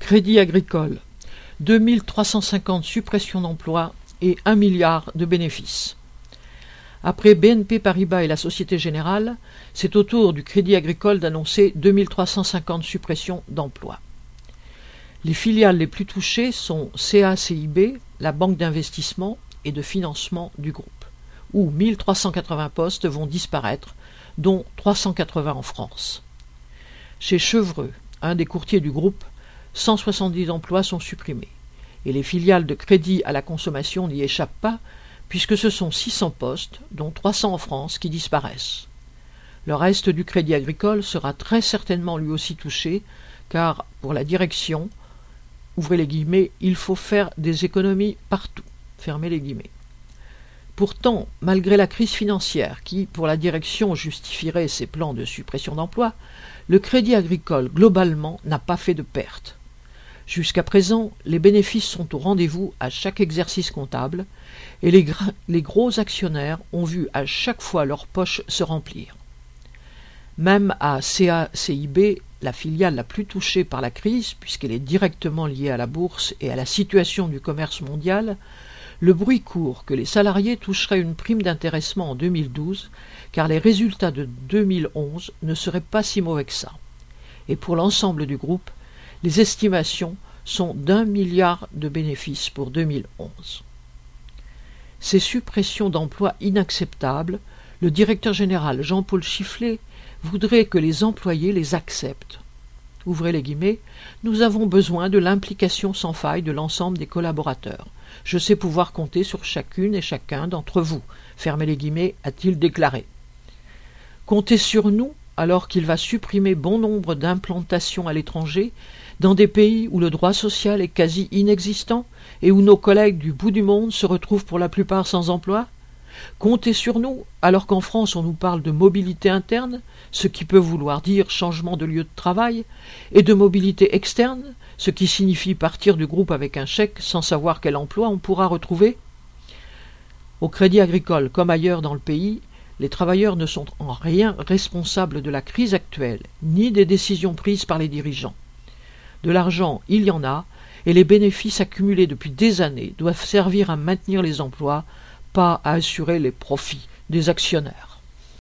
Crédit Agricole, 2350 suppressions d'emplois et 1 milliard de bénéfices. Après BNP Paribas et la Société Générale, c'est au tour du Crédit Agricole d'annoncer 2350 suppressions d'emplois. Les filiales les plus touchées sont CACIB, la banque d'investissement et de financement du groupe, où 1380 postes vont disparaître, dont 380 en France. Chez Chevreux, un des courtiers du groupe, 170 emplois sont supprimés, et les filiales de crédit à la consommation n'y échappent pas, puisque ce sont 600 postes, dont 300 en France, qui disparaissent. Le reste du Crédit Agricole sera très certainement lui aussi touché, car pour la direction, ouvrez les guillemets, il faut faire des économies partout, fermez les guillemets. Pourtant, malgré la crise financière qui, pour la direction, justifierait ses plans de suppression d'emplois, le Crédit Agricole, globalement, n'a pas fait de pertes. Jusqu'à présent, les bénéfices sont au rendez-vous à chaque exercice comptable, et les gros actionnaires ont vu à chaque fois leur poche se remplir. Même à CACIB, la filiale la plus touchée par la crise, puisqu'elle est directement liée à la bourse et à la situation du commerce mondial, le bruit court que les salariés toucheraient une prime d'intéressement en 2012, car les résultats de 2011 ne seraient pas si mauvais que ça. Et pour l'ensemble du groupe, les estimations sont d'1 milliard de bénéfices pour 2011. Ces suppressions d'emplois inacceptables, le directeur général Jean-Paul Chifflet voudrait que les employés les acceptent. Ouvrez les guillemets, nous avons besoin de l'implication sans faille de l'ensemble des collaborateurs. Je sais pouvoir compter sur chacune et chacun d'entre vous, fermez les guillemets, a-t-il déclaré. Comptez sur nous alors qu'il va supprimer bon nombre d'implantations à l'étranger, dans des pays où le droit social est quasi inexistant et où nos collègues du bout du monde se retrouvent pour la plupart sans emploi? Comptez sur nous, alors qu'en France on nous parle de mobilité interne, ce qui peut vouloir dire changement de lieu de travail, et de mobilité externe, ce qui signifie partir du groupe avec un chèque sans savoir quel emploi on pourra retrouver? Au Crédit Agricole, comme ailleurs dans le pays, les travailleurs ne sont en rien responsables de la crise actuelle, ni des décisions prises par les dirigeants. De l'argent, il y en a, et les bénéfices accumulés depuis des années doivent servir à maintenir les emplois, pas à assurer les profits des actionnaires.